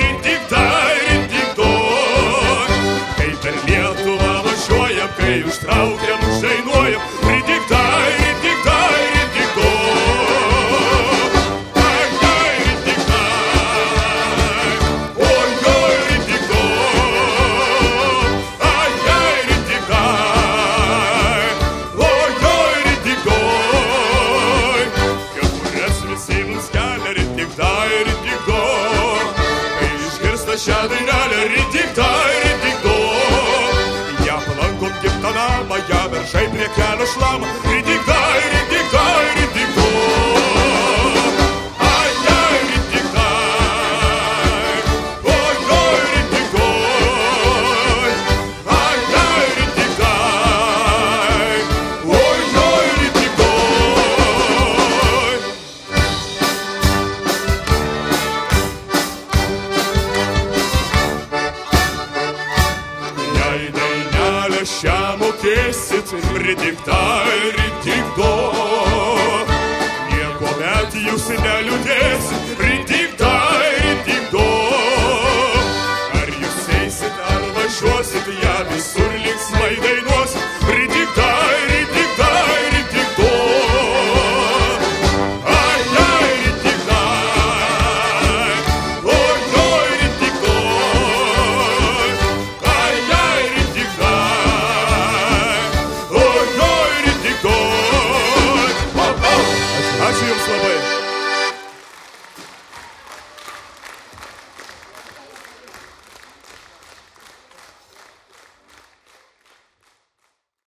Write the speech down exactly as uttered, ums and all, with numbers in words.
ridiktai, ridiktai. Kai per Lietuvą važiuojam, kai užtraukiam, žainuojam, ridiktai, ridiktai, ridiktai. Ai, ai, ridiktai, oi, oi, ridiktai. Ai, ai, ridiktai, oi, oi, ridiktai. Kepures visi mums kelia, ridiktai, ridiktai. Kai išgirsta šią dainelę, ridiktai, ridiktai. Ją palankom gimtą namą, ją beržai prie kelio šlama, ridiktai, ridiktai, ridiktai. Ai, ai, ridiktai, oi, oi, ridiktai. Ai, ai, ridiktai, oi, oi, ridiktai. Jei dainelę šią mokėsit, ridiktai, ridiktai. Niekuomet jūs neliūdėsit,